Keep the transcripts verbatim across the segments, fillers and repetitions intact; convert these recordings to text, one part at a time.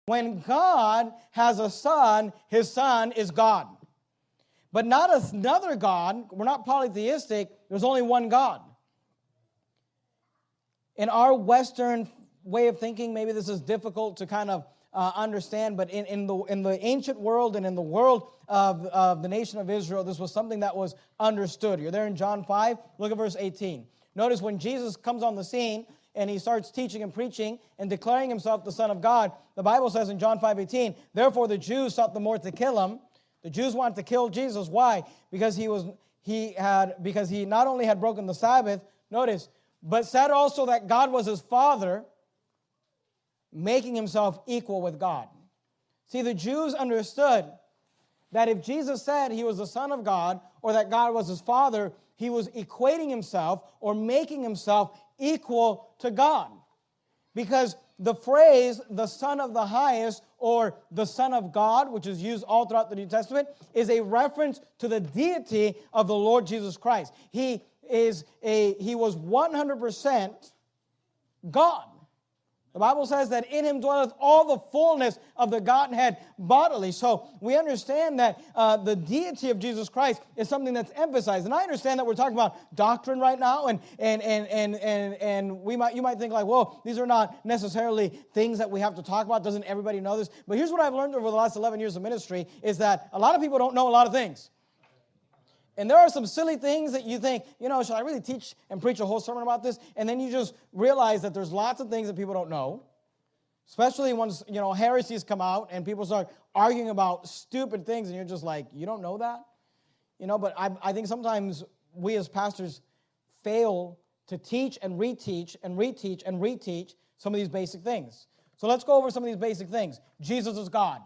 When God has a son, his son is God. But not another God. We're not polytheistic. There's only one God. In our Western way of thinking, maybe this is difficult to kind of uh, understand, but in, in, the, in the ancient world and in the world of, of the nation of Israel, this was something that was understood. You're there in John five. Look at verse eighteen. Notice when Jesus comes on the scene, and he starts teaching and preaching and declaring himself the Son of God, the Bible says in John five eighteen, therefore the Jews sought the more to kill him. The Jews wanted to kill Jesus. Why? Because he was he had because he not only had broken the Sabbath, notice, but said also that God was his Father, making himself equal with God. See, the Jews understood that if Jesus said he was the Son of God or that God was his Father, he was equating himself or making himself equal to God. Because the phrase, the Son of the Highest, or the Son of God, which is used all throughout the New Testament, is a reference to the deity of the Lord Jesus Christ. He is a he was one hundred percent God. The Bible says that in him dwelleth all the fullness of the Godhead bodily. So we understand that uh, the deity of Jesus Christ is something that's emphasized. And I understand that we're talking about doctrine right now, and and and and and, and we might you might think like, well, these are not necessarily things that we have to talk about. Doesn't everybody know this? But here's what I've learned over the last eleven years of ministry is that a lot of people don't know a lot of things. And there are some silly things that you think, you know, should I really teach and preach a whole sermon about this? And then you just realize that there's lots of things that people don't know, especially once, you know, heresies come out and people start arguing about stupid things and you're just like, you don't know that? You know, but I, I think sometimes we as pastors fail to teach and reteach and reteach and reteach some of these basic things. So let's go over some of these basic things. Jesus is God.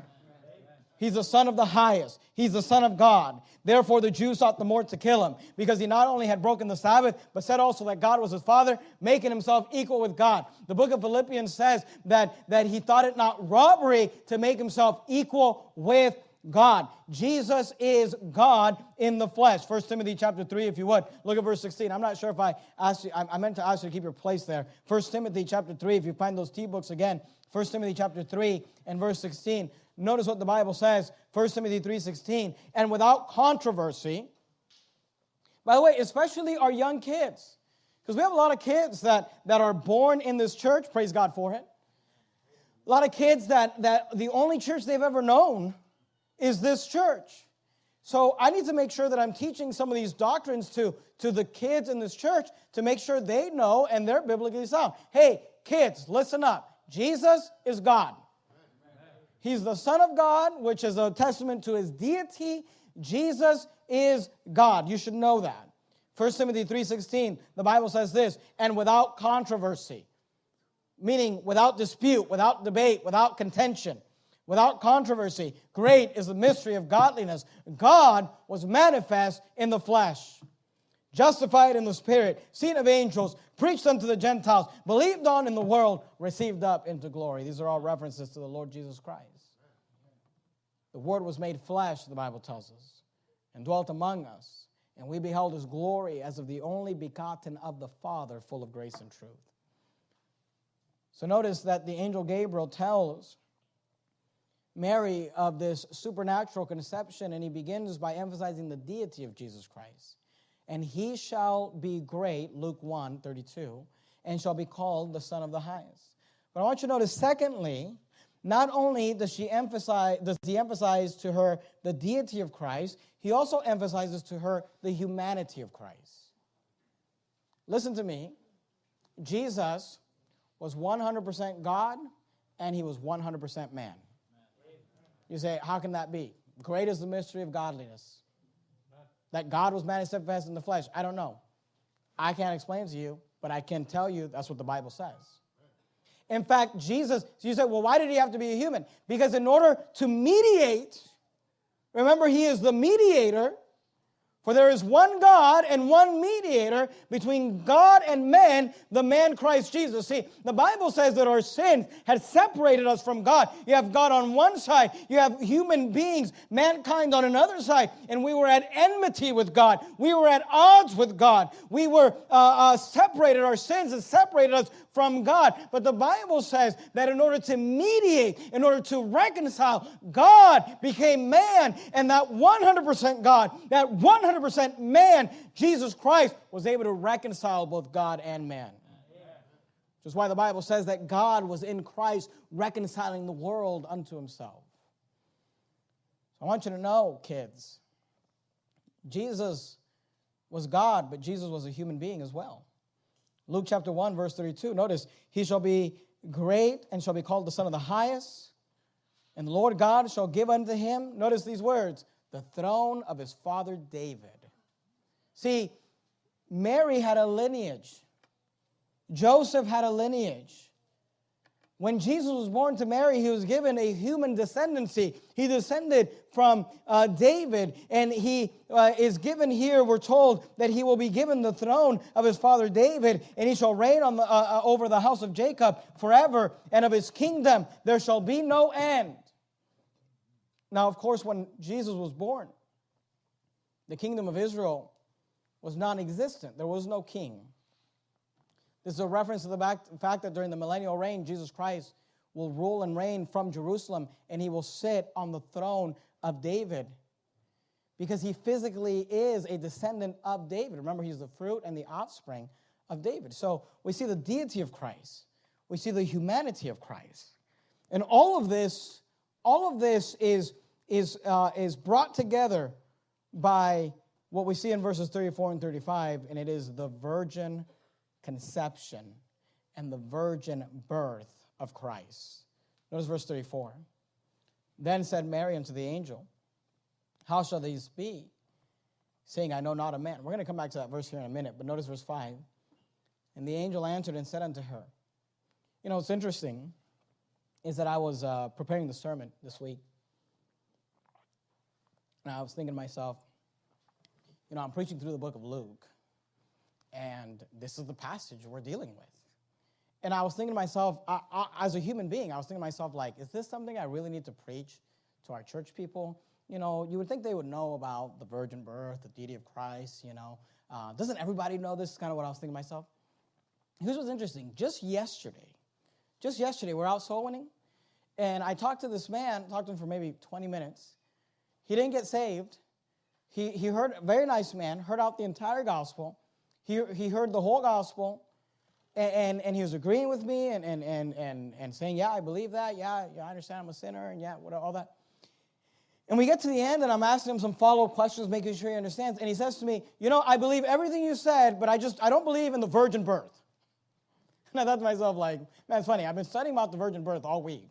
He's the Son of the Highest. He's the Son of God. Therefore, the Jews sought the more to kill him, because he not only had broken the Sabbath, but said also that God was his Father, making himself equal with God. The book of Philippians says that, that he thought it not robbery to make himself equal with God. Jesus is God in the flesh. First Timothy chapter three, if you would. Look at verse sixteen. I'm not sure if I asked you, I meant to ask you to keep your place there. First Timothy chapter three, if you find those T-books again. First Timothy chapter three and verse sixteen. Notice what the Bible says, First Timothy three sixteen, and without controversy. By the way, especially our young kids, because we have a lot of kids that, that are born in this church, praise God for it. A lot of kids that, that the only church they've ever known is this church. So I need to make sure that I'm teaching some of these doctrines to, to the kids in this church to make sure they know and they're biblically sound. Hey, kids, listen up. Jesus is God. He's the Son of God, which is a testament to his deity. Jesus is God. You should know that. First Timothy three sixteen, the Bible says this, and without controversy, meaning without dispute, without debate, without contention, without controversy. Great is the mystery of godliness. God was manifest in the flesh, justified in the Spirit, seen of angels, preached unto the Gentiles, believed on in the world, received up into glory. These are all references to the Lord Jesus Christ. The Word was made flesh, the Bible tells us, and dwelt among us, and we beheld his glory as of the only begotten of the Father, full of grace and truth. So notice that the angel Gabriel tells Mary of this supernatural conception, and he begins by emphasizing the deity of Jesus Christ. And he shall be great, Luke one thirty-two, and shall be called the Son of the Highest. But I want you to notice, secondly, not only does she emphasize, does he emphasize to her the deity of Christ, he also emphasizes to her the humanity of Christ. Listen to me. Jesus was one hundred percent God, and he was one hundred percent man. You say, how can that be? Great is the mystery of godliness. That God was manifest in the flesh. I don't know. I can't explain it to you, but I can tell you that's what the Bible says. In fact, Jesus, so you say, well, why did he have to be a human? Because in order to mediate, remember, he is the mediator, for there is one God and one mediator between God and man, the man Christ Jesus. See, the Bible says that our sins had separated us from God. You have God on one side, you have human beings, mankind on another side, and we were at enmity with God. We were at odds with God. We were uh, uh, separated, our sins had separated us from God. But the Bible says that in order to mediate, in order to reconcile, God became man. And that one hundred percent God, that one hundred percent man, Jesus Christ, was able to reconcile both God and man. Which is why the Bible says that God was in Christ reconciling the world unto himself. So I want you to know, kids, Jesus was God, but Jesus was a human being as well. Luke chapter one, verse thirty-two, notice, he shall be great and shall be called the Son of the Highest, and the Lord God shall give unto him, notice these words, the throne of his father David. See, Mary had a lineage. Joseph had a lineage. When Jesus was born to Mary, he was given a human descendancy. He descended from uh, David, and he uh, is given here, we're told, that he will be given the throne of his father David, and he shall reign on the, uh, uh, over the house of Jacob forever, and of his kingdom there shall be no end. Now, of course, when Jesus was born, the kingdom of Israel was non-existent. There was no king. This is a reference to the fact that during the millennial reign, Jesus Christ will rule and reign from Jerusalem, and he will sit on the throne of David because he physically is a descendant of David. Remember, he's the fruit and the offspring of David. So we see the deity of Christ. We see the humanity of Christ. And all of this, all of this is, is, uh, is brought together by what we see in verses thirty-four and thirty-five, and it is the virgin conception and the virgin birth of Christ. Notice verse thirty-four. Then said Mary unto the angel, how shall these be, saying, I know not a man. We're going to come back to that verse here in a minute, but notice verse five. And the angel answered and said unto her. You know, what's interesting is that I was uh, preparing the sermon this week, and I was thinking to myself, you know, I'm preaching through the book of Luke, and this is the passage we're dealing with. And I was thinking to myself, I, I, as a human being, I was thinking to myself, like, is this something I really need to preach to our church people? You know, you would think they would know about the virgin birth, the deity of Christ, you know. Uh, doesn't everybody know this? Is kind of what I was thinking to myself. Here's what's interesting. Just yesterday, just yesterday, we're out soul winning, and I talked to this man, talked to him for maybe twenty minutes. He didn't get saved. He, he heard, a very nice man, heard out the entire gospel. He, he heard the whole gospel, and, and, and he was agreeing with me and, and, and, and, and saying, yeah, I believe that. Yeah, yeah, I understand I'm a sinner, and yeah, what, all that. And we get to the end, and I'm asking him some follow-up questions, making sure he understands. And he says to me, you know, I believe everything you said, but I just, I don't believe in the virgin birth. And I thought to myself, like, man, it's funny. I've been studying about the virgin birth all week.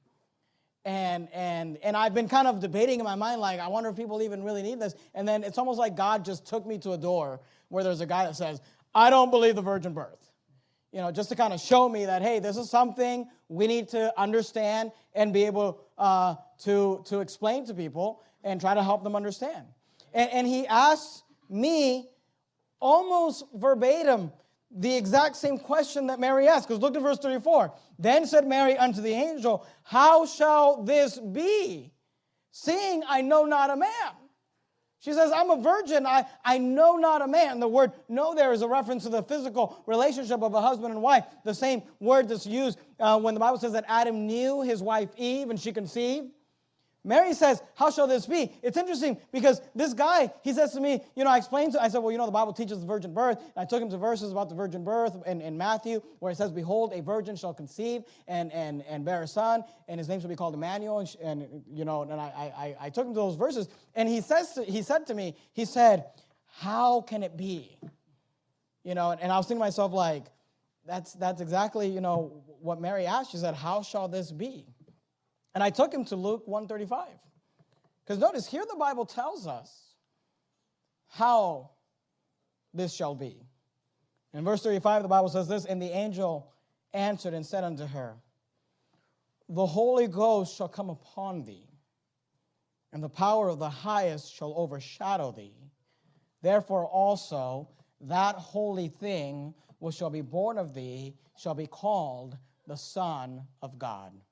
And and and I've been kind of debating in my mind, like, I wonder if people even really need this. And then it's almost like God just took me to a door where there's a guy that says, I don't believe the virgin birth. You know, just to kind of show me that, hey, this is something we need to understand and be able uh, to, to explain to people and try to help them understand. And, and he asked me almost verbatim the exact same question that Mary asked. Because look at verse thirty-four. Then said Mary unto the angel, how shall this be, seeing I know not a man? She says, I'm a virgin. I, I know not a man. The word know there is a reference to the physical relationship of a husband and wife. The same word that's used uh, when the Bible says that Adam knew his wife Eve and she conceived. Mary says, how shall this be? It's interesting because this guy, he says to me, you know, I explained to him, I said, well, you know, the Bible teaches the virgin birth. And I took him to verses about the virgin birth in, in Matthew, where it says, behold, a virgin shall conceive and, and, and bear a son, and his name shall be called Emmanuel. And, and you know, and I, I, I took him to those verses. And he says to, he said to me, he said, how can it be? You know, and, and I was thinking to myself, like, that's, that's exactly, you know, what Mary asked. She said, how shall this be? And I took him to Luke one thirty-five. Because notice, here the Bible tells us how this shall be. In verse thirty-five, the Bible says this, and the angel answered and said unto her, the Holy Ghost shall come upon thee, and the power of the highest shall overshadow thee. Therefore also that holy thing which shall be born of thee shall be called the Son of God.